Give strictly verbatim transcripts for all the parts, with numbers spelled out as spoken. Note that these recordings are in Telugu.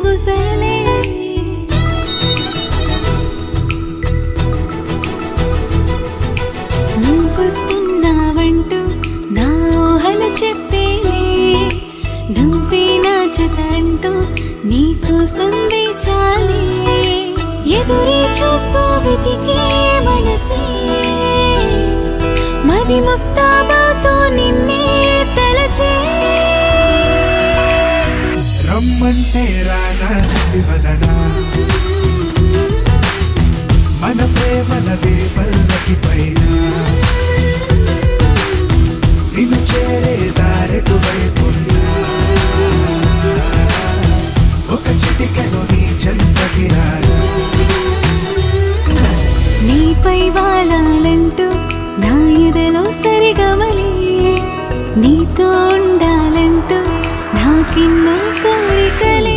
గుసలే నువ్వు వస్తున్నావంటూ నా ఊహలు చెప్పేలే నువ్వే నా జత అంటూ నీకోసం వేచాలే ఎదురే చూస్తూ వెతికే మనసే మది ముస్తాబాతో నిన్నే తలచే రమ్మంటే రానా శశివదనా మన ప్రేమల విరిపల్లకి పైన నిన్ను చేరే దారెటు వైపున్నా ఒక చిటికెలో నీ చెంతకి రానా నీపై వాలాలంటూ నా ఎదలో సరిగమలే నీతో ఉండాలంటూ నాకెన్నో కోరికలే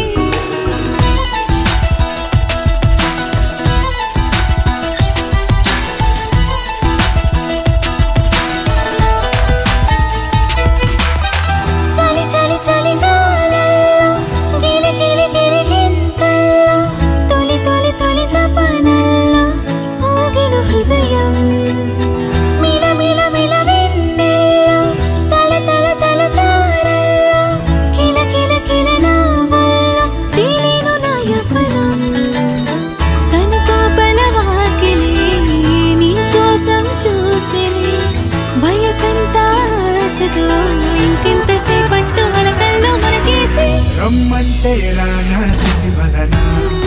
చలి చలి చలిగాలలో గిలి గిలి గిలి గింతల్లో తొలి తొలి తొలి తపనల్లో ఊగిన హృదయం మిల మిల మిల వెన్నెల్లో తల తల తల తారల్లో కిల కిల కిల నవ్వుల్లో తేలిను నా యవ్వనం కనుపాపల వాకిలే నీ కోసం చూసినే వయసంతా ఆశతో ఇంకెంతసేపట్టు వలకల్లో మనకేసి రమ్మంటే రానా శశివదనా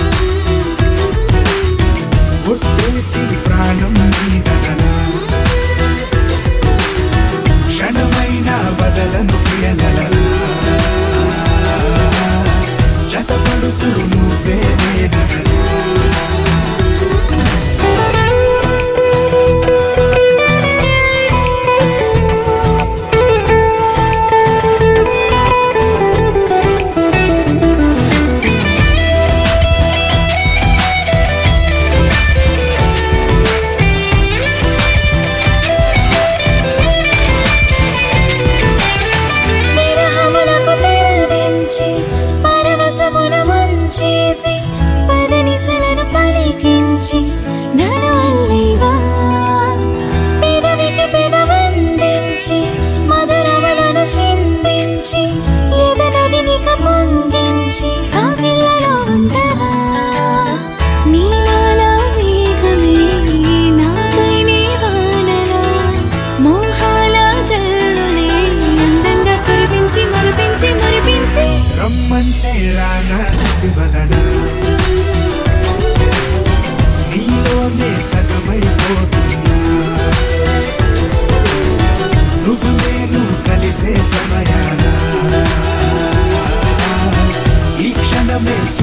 ఒట్టేసి ప్రాణం నీదనా క్షణమైన వదలను ప్రియలనా జతపడుతూ నువ్వే నేననా విరహములకు తెరదించి పరవశమున ముంచేసి పదనిసలను పలికించి నన్ను అల్లేవా పెదవికి పెదవందించి మధురములను చిందించి ఎదనదినిక పొంగించి ఆ పిల్లలో ఉండవా నీలాల మేఘమే నాపైనే వానలా మోహాల జల్లునే అందంగా కురిపించి మురిపించి మురిపించి రమ్మంటే రానా శశివదనా నీలోనే సగమైపోతున్నా నువ్వు నేను కలిసే సమయాన ఈ క్షణమే